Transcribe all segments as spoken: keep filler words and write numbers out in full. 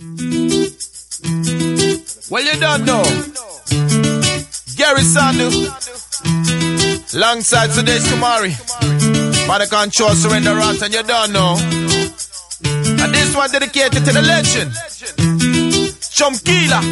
Well, you don't know. Gary Sandu, alongside Sudesh Kumari, by the control Surrender Rat, and you don't know. And this one dedicated to the legend, Chomkila.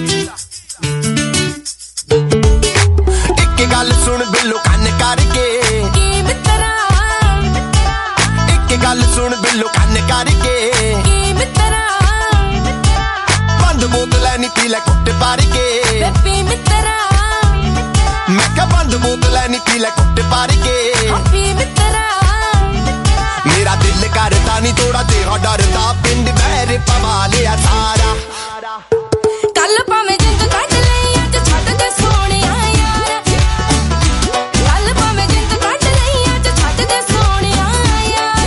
Ikke gal sun billu kan karke, ki mitra. Ikke gal sun billu kan karke, ki mitra. Band bottle ni pila kutte parke, happy mitra. Mekka band bottle ni pila kutte parke, happy mitra. Mera dil karta ni thoda tera darda pind bair pava liya sara. Kal pame jind kat le aj chhad de soniya yaar. Kal pame jind kat le aj chhad de soniya yaar.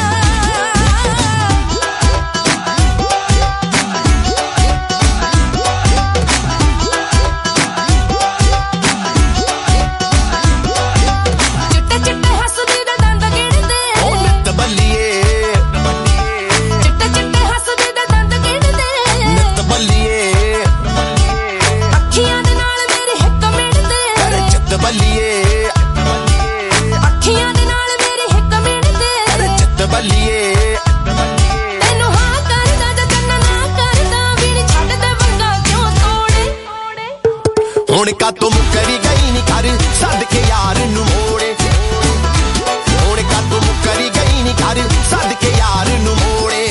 Chitte chitte hasdi da dand ginde, oh nit balliye. Chitte chitte hasdi da dand ginde, nit balliye. Akhiyan de naal meri hik midde, kar chit balliye. Akhiyan de naal meri hik midde, kar chit balliye. Tenu haa karda janna na karda veer chhad de vanga kyon tode. Hun ka tum kari gayi ni kar sad ke yaar nu mode. Hun ka tum kari gayi ni kar sad ke yaar nu mode.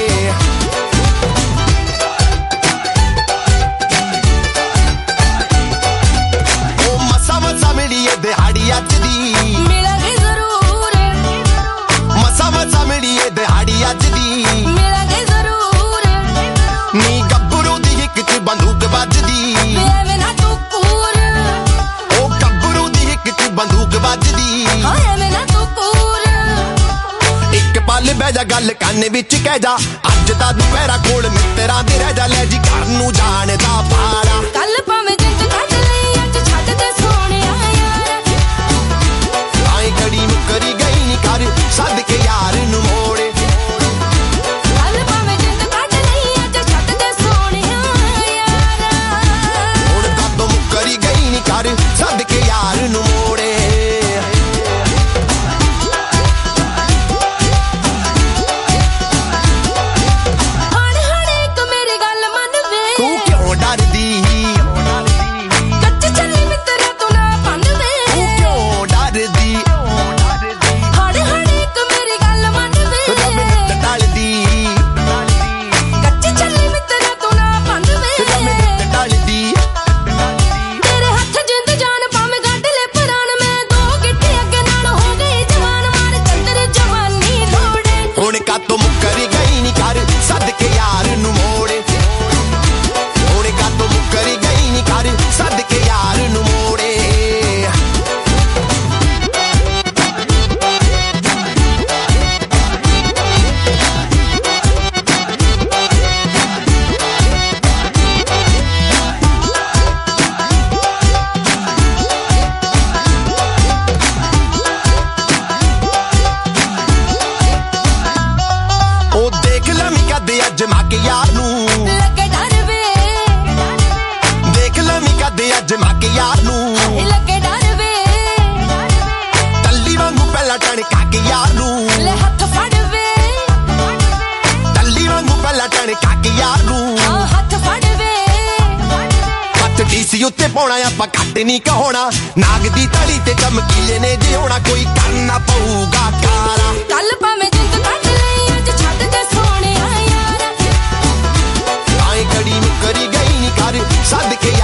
Oh masa masa meri ye dihadi aj di, milange zarur. Masa masa meri ye dihadi aj di, milange zarur. Ni gabbru di hik ch banduk ਵੱਜਦੀ, ਐਵੇਂ ਨਾ ਤੂੰ ਕੂਰ। ਉਹ ਗੱਭਰੂ ਦੀ ਹਿੱਕ ਚ ਬੰਦੂਕ ਵੱਜਦੀ, ਹਾਂ ਐਵੇਂ ਨਾ ਤੂੰ ਕੂਰ। ਇੱਕ ਪਲ ਬਹਿ ਜਾ ਗੱਲ ਕੰਨ ਵਿੱਚ ਕਹਿ ਜਾ, ਅੱਜ ਤਾਂ ਦੁਪਹਿਰਾ ਕੋਲ ਮਿੱਤਰਾਂ ਦੇ ਰਹਿ ਜਾ, ਲੈ ਜੀ ਘਰ ਨੂੰ ਜਾਣ ਦਾ ਪਾਰਾ। ਕੱਲ ਭਾਵੇਂ ਜਿੱਤ ਕੱਢ ਲਈ ਅੱਜ ਛੱਡ ਦੇ ਸੋਹਣਿਆ ਯਾਰ। ਆਏ ਘੜੀ ਮੁੱਕਰੀ ਗਈ ਨੀ ਕਰ ਸੱਦ ਕੇ ਯਾਰ ਨੂੰ ਮੋੜੇ। ਕੱਲ ਭਾਵੇਂ ਜਿੱਤ ਕੱਢ ਲਈ ਅੱਜ ਛੱਡ ਦੇ ਸੋਹਣਿਆ ਯਾਰ। ਹੁਣ ਕਦੋਂ ਮੁੱਕਰੀ ਗਈ ਨੀ ਕਰ ਸੱਦ ਕੇ ਯਾਰ ਨੂੰ ਮੋੜੇ। ਹਣ ਹਣ ਇੱਕ ਮੇਰੀ ਗੱਲ ਮੰਨ ਵੇ, ਤੂੰ ਕਿਉਂ ਡਰਦੀ? ਕੱਚ ਚੱਲੀ ਮਿੱਤਰਾ ਤੂੰ ਨਾ ਪੰਨ ਵੇ, ਤੂੰ ਕਿਉਂ ਡਰਦੀ? ਹਣ ਹਣ ਇੱਕ ਮੇਰੀ ਗੱਲ ਮੰਨ ਵੇ, ਰੱਬ ਨਿੱਤ ਟਲਦੀ। ਕੱਚ ਚੱਲੀ ਮਿੱਤਰਾ ਤੂੰ ਨਾ ਪੰਨ ਵੇ, ਰੱਬ ਨਿੱਤ ਟਲਦੀ। ਤੇਰੇ ਹੱਥ ਜਿੰਦ ਜਾਨ ਭਾਵੇਂ ਗੱਡ ਲੈ ਪਰਾਨ, ਮੈਂ ਦੋ ਗਿੱਟੇ ਅੱਗੇ ਨਾਲ ਹੋ ਗਈ ਜਵਾਨ, ਮਾਰ ਚੰਦਰ ਜਵਾਨੀ ਲੋੜੇ। ਹੁਣ ਕਾਤੋਂ ਮੁੱਕਰੀ ਗਈ ਨੀ ਕਰ ਸੱਦ ਕੇ ਯਾਰ ਨੂੰ ਮੋੜੇ। ਹੁਣ ਕਾਤੋਂ ਮੁੱਕਰੀ ਗਈ ਨੀ ਕਰ ਸੱਦ ਕੇ ਯਾਰ ਨੂੰ ਮੋੜੇ। ਉਹ ਦੇਖ ਲਵੀਂ ਕਦੇ ਅਜਮਾ ਕੇ ਯਾਰ ਨੂੰ, ਲੱਗੇ ਡਰ ਵੇ। ਦੇਖ ਲਵੀਂ ਕਦੇ ਅਜਮਾ ਕੇ ਯਾਰ ਨੂੰ, ਲੱਗੇ ਡਰ ਵੇ। ਟੱਲੀ ਵਾਂਗੂ ਪਹਿਲਾਂ ਟਣਕਾ ਕੇ ਯਾਰ ਨੂੰ, ਲੈ ਹੱਥ ਫੜ ਵੇ। ਟੱਲੀ ਵਾਂਗੂ ਪਹਿਲਾਂ ਟਣਕਾ ਕੇ ਯਾਰ ਨੂੰ, ਹੱਥ ਫੜ ਵੇ। ਹੱਥ ਡੀਸੀ ਉੱਤੇ ਪਾਉਣਾ ਆਪਾਂ ਘੱਟ ਨਹੀਂ ਕਹਾਉਣਾ, ਨਾਗ ਦੀ ਤਲੀ ਤੇ ਚਮਕੀਲੇ ਨੇ ਜੇ ਹੋਣਾ, ਕੋਈ ਕਰਨਾ ਪਊਗਾ ਕਾਰਾ। ਕੱਲ ਭਾਵੇਂ ਜਿੰਦ ਕੱਢ ਲਈ ਅੱਜ ਛੱਡ ਦੇ ਸੋਹਣਿਆ ਯਾਰ। ਆਏ ਘੜੀ ਮੁੱਕਰੀ ਗਈ ਨੀ ਕਰ ਸੱਦ ਕੇ